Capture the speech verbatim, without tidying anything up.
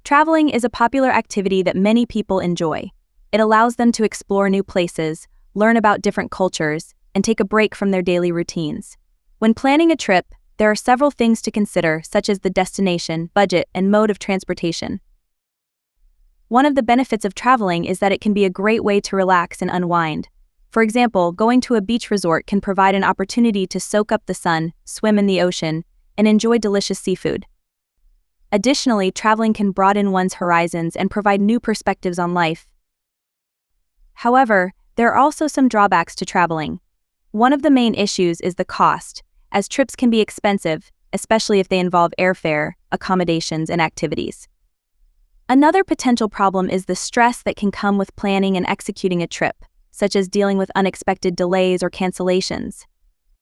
Traveling is a popular activity that many people enjoy. It allows them to explore new places, learn about different cultures, and take a break from their daily routines. When planning a trip, there are several things to consider, such as the destination, budget, and mode of transportation. One of the benefits of traveling is that it can be a great way to relax and unwind. For example, going to a beach resort can provide an opportunity to soak up the sun, swim in the ocean, and enjoy delicious seafood. Additionally, traveling can broaden one's horizons and provide new perspectives on life. However, there are also some drawbacks to traveling. One of the main issues is the cost, as trips can be expensive, especially if they involve airfare, accommodations, and activities. Another potential problem is the stress that can come with planning and executing a trip, such as dealing with unexpected delays or cancellations.